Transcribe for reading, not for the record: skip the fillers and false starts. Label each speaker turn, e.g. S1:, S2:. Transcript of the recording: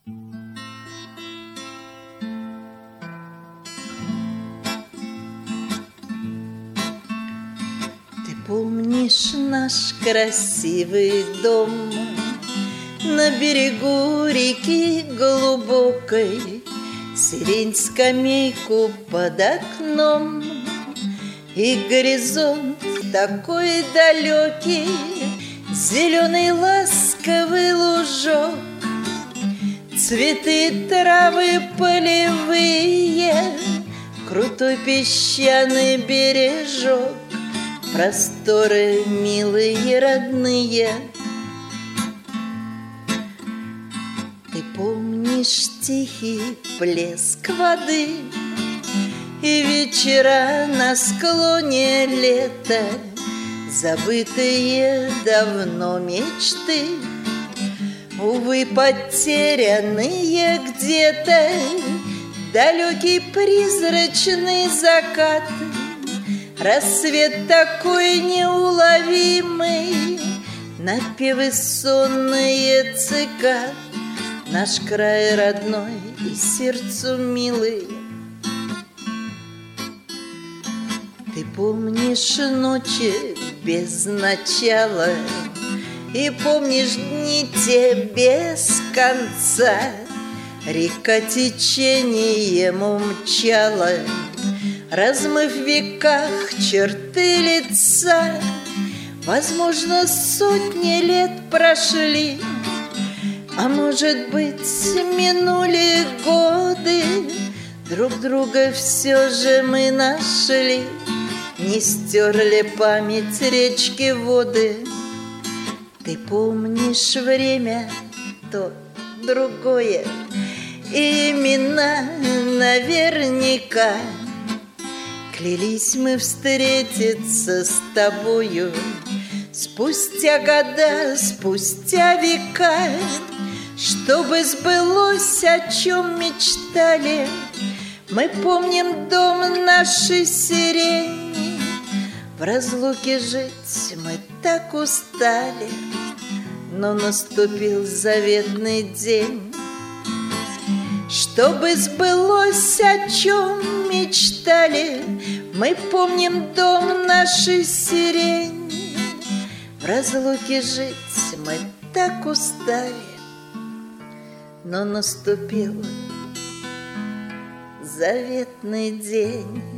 S1: Ты помнишь наш красивый дом на берегу реки глубокой, сирень, скамейку под окном и горизонт такой далекий, зеленый ласковый лужок, цветы, травы полевые, крутой песчаный бережок, просторы милые, родные. Ты помнишь тихий плеск воды и вечера на склоне лета, забытые давно мечты, увы, потерянные где-то, далекий призрачный закат, рассвет такой неуловимый, напевы сонные цикад, наш край родной и сердцу милый. Ты помнишь ночи без начала и помнишь дни те без конца, река течением умчала, размыв в веках черты лица. Возможно, сотни лет прошли, а может быть, минули годы, друг друга все же мы нашли, не стерли память речки воды. Ты помнишь время то другое, и имена наверняка. Клялись мы встретиться с тобою спустя года, спустя века, чтобы сбылось, о чем мечтали. Мы помним дом нашей сирени, в разлуке жить мы так устали, но наступил заветный день, чтобы сбылось, о чем мечтали. Мы помним дом нашей сирени, в разлуке жить мы так устали, но наступил заветный день.